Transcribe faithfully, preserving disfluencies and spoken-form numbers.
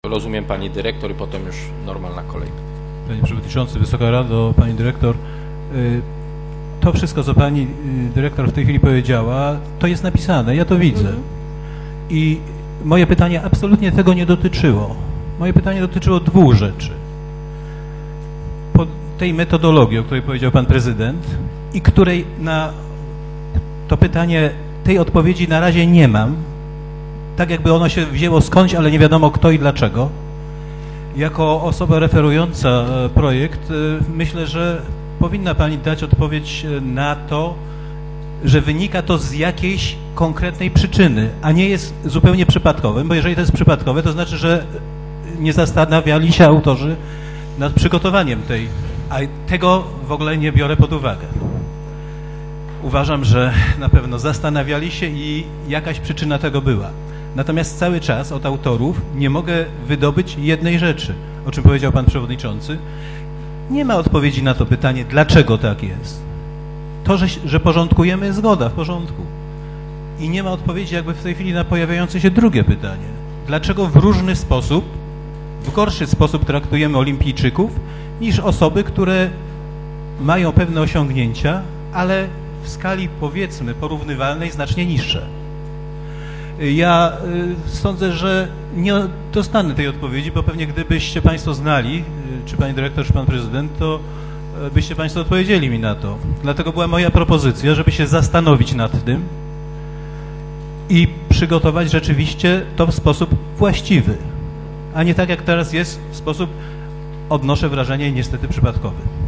rozumiem, pani dyrektor i potem już normalna kolej. Panie Przewodniczący, Wysoka Rado, Pani Dyrektor, to wszystko, co Pani Dyrektor w tej chwili powiedziała, to jest napisane, ja to widzę. Mhm. I moje pytanie absolutnie tego nie dotyczyło. Moje pytanie dotyczyło dwóch rzeczy. Po tej metodologii, o której powiedział Pan Prezydent i której na to pytanie, tej odpowiedzi na razie nie mam, tak jakby ono się wzięło skądś, ale nie wiadomo kto i dlaczego. Jako osoba referująca projekt myślę, że powinna Pani dać odpowiedź na to, że wynika to z jakiejś konkretnej przyczyny, a nie jest zupełnie przypadkowym, bo jeżeli to jest przypadkowe, to znaczy, że nie zastanawiali się autorzy nad przygotowaniem tej, a tego w ogóle nie biorę pod uwagę. Uważam, że na pewno zastanawiali się i jakaś przyczyna tego była. Natomiast cały czas od autorów nie mogę wydobyć jednej rzeczy, o czym powiedział Pan Przewodniczący. Nie ma odpowiedzi na to pytanie, dlaczego tak jest. To, że, że porządkujemy, zgoda, w porządku. I nie ma odpowiedzi jakby w tej chwili na pojawiające się drugie pytanie. Dlaczego w różny sposób, w gorszy sposób traktujemy olimpijczyków niż osoby, które mają pewne osiągnięcia, ale w skali, powiedzmy, porównywalnej znacznie niższe. Ja y, sądzę, że nie dostanę tej odpowiedzi, bo pewnie gdybyście Państwo znali, y, czy Pani Dyrektor, czy Pan Prezydent, to y, byście Państwo odpowiedzieli mi na to. Dlatego była moja propozycja, żeby się zastanowić nad tym i przygotować rzeczywiście to w sposób właściwy, a nie tak jak teraz jest, w sposób, odnoszę wrażenie, niestety przypadkowy.